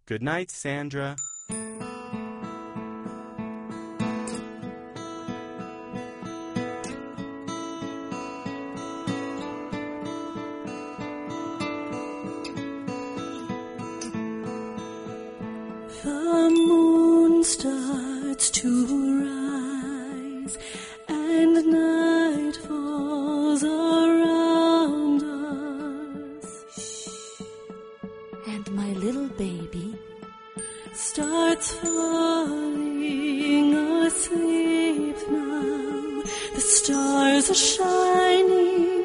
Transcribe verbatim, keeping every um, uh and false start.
Good night, Sandra. The moon starts to rise, and night falls around us. And my little baby starts falling asleep now. The stars are shining